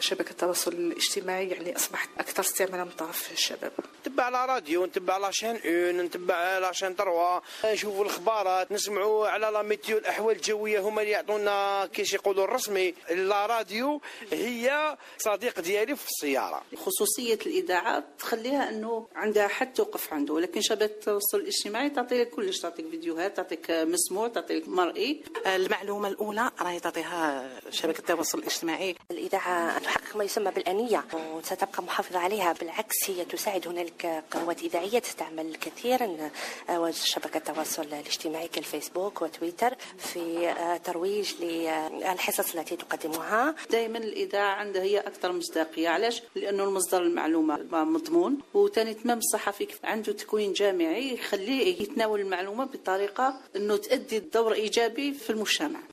شبكة التواصل الاجتماعي يعني أصبحت أكثر استعمالا من طرف الشباب. نتبع على راديو، نتبع على شين اون، نتبع على شين تروا، نشوفوا الأخبارات، نسمعوا على لا ميتيو الأحوال الجوية، هما اللي يعطونا كيش يقولوا الرسمي. لا راديو هي صديق ديالي في السيارة. خصوصية الإذاعة تخليها أنه عندها حد توقف عنده، ولكن شبكة التواصل الاجتماعي تعطيك كلش، تعطيك فيديوهات، تعطيك مسموع، تعطيك مرئي. المعلومة الأولى راهي تعطيها شبكة التواصل الاجتماعي. الإذاعة تحقق ما يسمى بالأنية وستبقى محافظة عليها، بالعكس هي تساعد. هنالك قنوات إذاعية تستعمل كثيرا شبكة التواصل الاجتماعي كالفيسبوك وتويتر في ترويج للحصص التي تقدمها. دائما الإذاعة عندها هي أكثر مصداقية. علاش؟ لأنه المصدر المعلومة مضمون، وثاني تمام الصحفي عنده تكوين جامعي يخليه يتناول المعلومة بطريقة أنه تؤدي دور إيجابي في المجتمع.